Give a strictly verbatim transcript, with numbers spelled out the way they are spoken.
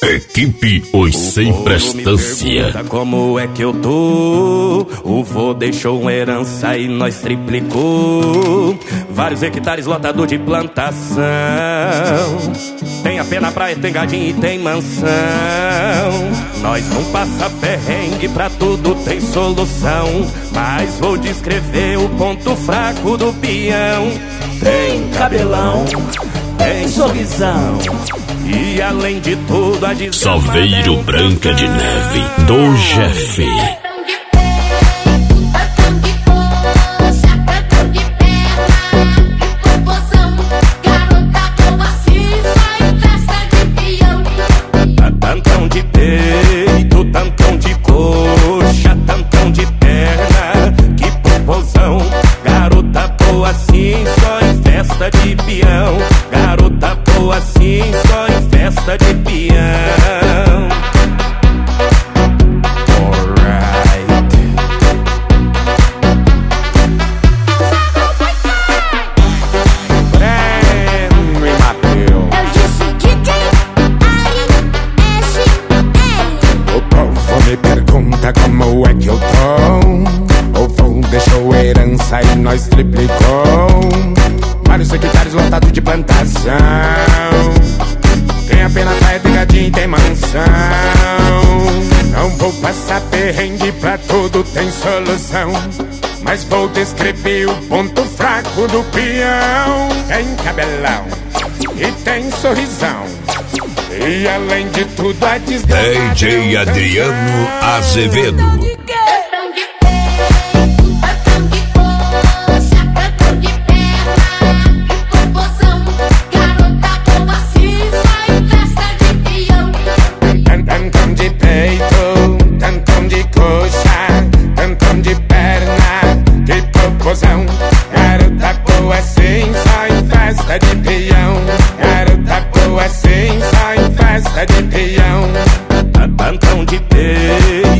Equipe Os Sem Prestância. Como é que eu tô? O vô deixou uma herança e nós triplicou. Vários hectares lotado de plantação. Tem a pena praia, tem gadinho e tem mansão. Nós não passa perrengue, pra tudo tem solução. Mas vou descrever o ponto fraco do peão. Tem cabelão, tem sorrisão. E além de tudo a desgraça. Salveiro Branca de Neve do Jefe. Tantão de peito, tantão de coxa, tantão de perna, que popozão. Garota boa assim, só em festa de peão. Garota boa assim, só em festa de peão. Alright. Breno e Mateus. Eu disse D J Ari S L. O povo me pergunta como é que eu tô. O vô deixou herança e nós triplicou. Vários hectares lotados de plantação. Tem a pena praia, tem gadinho e tem mansão. Não vou passar perrengue, pra tudo tem solução. Mas vou descrever o ponto fraco do peão. Tem cabelão e tem sorrisão. E além de tudo a desgraça. D J Adriano Azevedo. Tantão de peito, tantão de coxa, tantão de perna, que popozão. Garota boa assim, só em festa de peão. Garota boa assim, só em festa de peão. Tantão de peito,